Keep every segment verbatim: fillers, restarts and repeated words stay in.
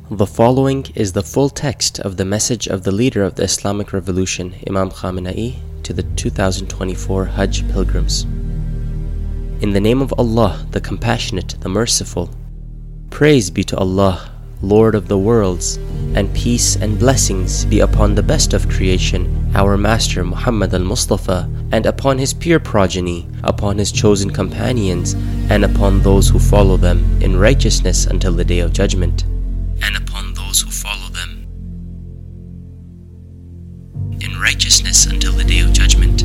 The following is the full text of the message of the leader of the Islamic Revolution, Imam Khamenei, to the two thousand twenty-four Hajj pilgrims. In the name of Allah, the Compassionate, the Merciful. Praise be to Allah, Lord of the worlds, and peace and blessings be upon the best of creation, our Master Muhammad al-Mustafa, and upon his pure progeny, upon his chosen companions, and upon those who follow them in righteousness until the Day of Judgment. And upon those who follow them in righteousness until the Day of Judgment.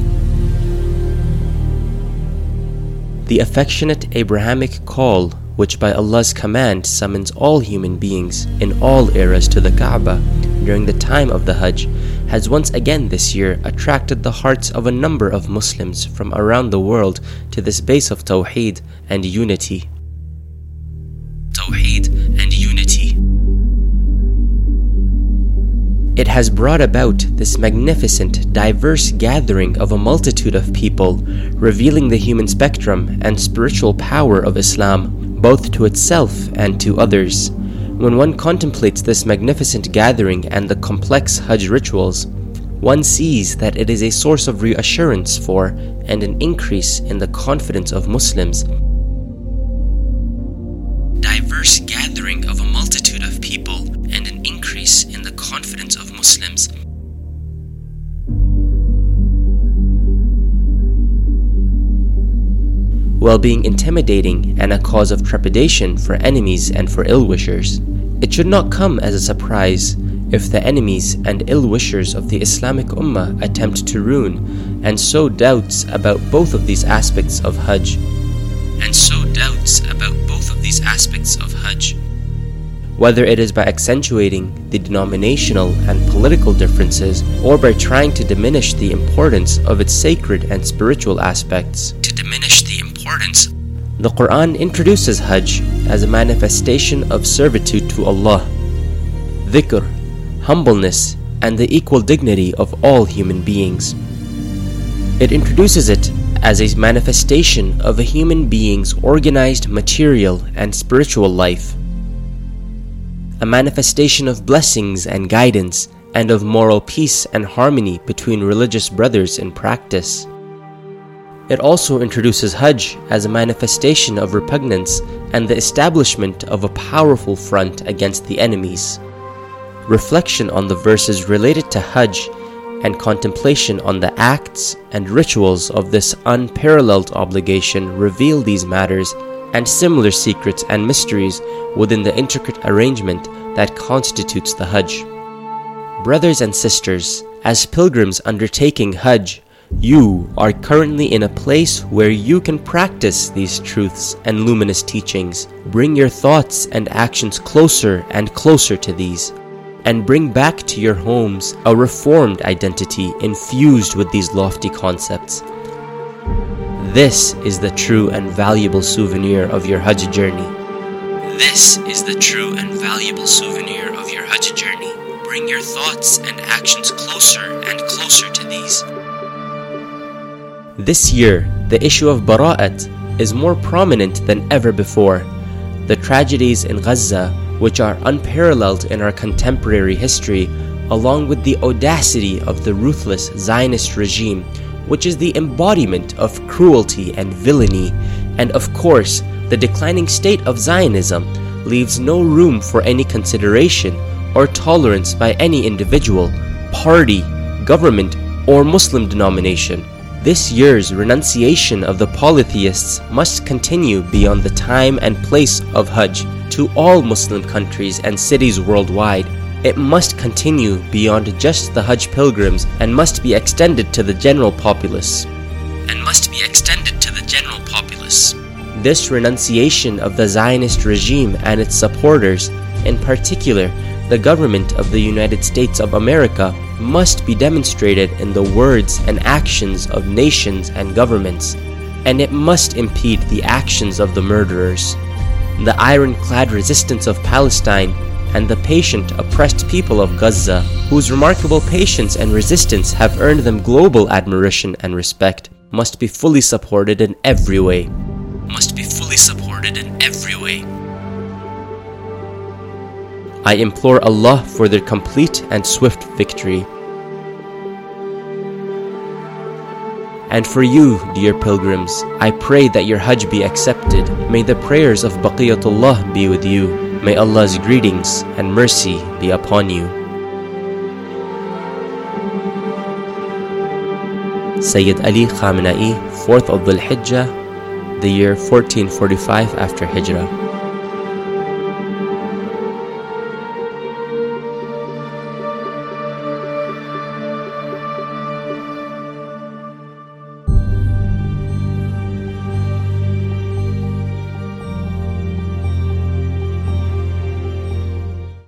The affectionate Abrahamic call, which by Allah's command summons all human beings in all eras to the Kaaba during the time of the Hajj, has once again this year attracted the hearts of a number of Muslims from around the world to this base of Tawheed and unity. Tawheed and unity. It has brought about this magnificent, diverse gathering of a multitude of people, revealing the human spectrum and spiritual power of Islam, both to itself and to others. When one contemplates this magnificent gathering and the complex Hajj rituals, one sees that it is a source of reassurance for and an increase in the confidence of Muslims. Diverse gathering of a multitude of people and an increase in the confidence of Muslims. While being intimidating and a cause of trepidation for enemies and for ill-wishers. It should not come as a surprise if the enemies and ill-wishers of the Islamic Ummah attempt to ruin and sow doubts about both of these aspects of Hajj. And sow doubts about both of these aspects of Hajj. Whether it is by accentuating the denominational and political differences or by trying to diminish the importance of its sacred and spiritual aspects. To diminish the importance. The Quran introduces Hajj as a manifestation of servitude to Allah, dhikr, humbleness, and the equal dignity of all human beings. It introduces it as a manifestation of a human being's organized material and spiritual life, a manifestation of blessings and guidance, and of moral peace and harmony between religious brothers in practice. It also introduces Hajj as a manifestation of repugnance and the establishment of a powerful front against the enemies. Reflection on the verses related to Hajj and contemplation on the acts and rituals of this unparalleled obligation reveal these matters and similar secrets and mysteries within the intricate arrangement that constitutes the Hajj. Brothers and sisters, as pilgrims undertaking Hajj, you are currently in a place where you can practice these truths and luminous teachings. Bring your thoughts and actions closer and closer to these, and bring back to your homes a reformed identity infused with these lofty concepts. This is the true and valuable souvenir of your Hajj journey. This is the true and valuable souvenir of your Hajj journey. Bring your thoughts and actions closer and closer to these. This year, the issue of Bara'at is more prominent than ever before. The tragedies in Gaza, which are unparalleled in our contemporary history, along with the audacity of the ruthless Zionist regime, which is the embodiment of cruelty and villainy, and of course, the declining state of Zionism, leaves no room for any consideration or tolerance by any individual, party, government, or Muslim denomination. This year's renunciation of the polytheists must continue beyond the time and place of Hajj to all Muslim countries and cities worldwide. It must continue beyond just the Hajj pilgrims and must be extended to the general populace. And must be extended to the general populace. This renunciation of the Zionist regime and its supporters, in particular the government of the United States of America, must be demonstrated in the words and actions of nations and governments, and it must impede the actions of the murderers. The ironclad resistance of Palestine and the patient, oppressed people of Gaza, whose remarkable patience and resistance have earned them global admiration and respect, must be fully supported in every way. Must be fully supported in every way. I implore Allah for their complete and swift victory. And for you, dear pilgrims, I pray that your Hajj be accepted. May the prayers of Baqiyatullah be with you. May Allah's greetings and mercy be upon you. Sayyid Ali Khamenei, fourth of Dhul Hijjah, the year fourteen forty-five after Hijrah.